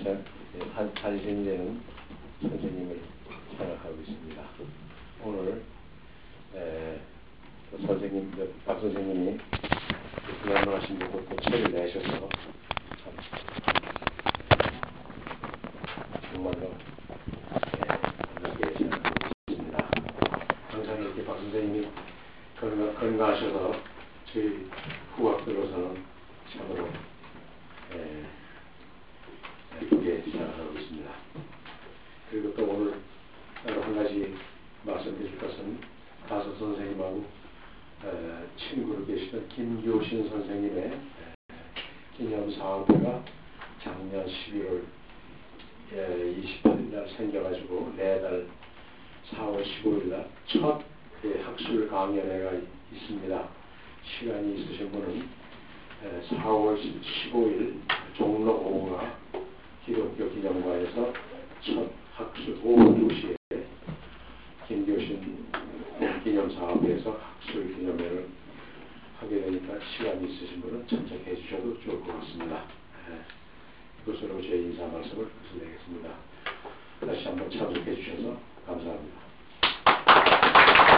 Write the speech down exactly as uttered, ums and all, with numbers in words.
탄신되는 선생님을 생각하고 있습니다. 오늘 에, 그 선생님, 박 선생님이 불안하신 분고 또 책을 내셔서 참 정말로 반갑게 생각하고 있습니다. 항상 이렇게 박 선생님이 건강, 건강하셔서 저희 후학들로서는 참으로 에, 기쁘게 생각하고 있습니다. 그리고 또 오늘 한 가지 말씀드릴 것은 가서 선생님하고 에, 친구로 계시던 김교신 선생님의 에, 기념사항회가 작년 십일월 이십팔 일 날 생겨가지고 내달 사월 십오일 날 첫 학술 강연회가 있습니다. 시간이 있으신 분은 사월 십오일 종로오가 기독교 기념관에서 첫 학술 오후 두 시에 김교신 기념사업에서 학술 기념회를 하게 되니까 시간이 있으신 분은 참석해 주셔도 좋을 것 같습니다. 이것으로 제 인사 말씀을 끝내겠습니다. 다시 한번 참석해 주셔서 감사합니다.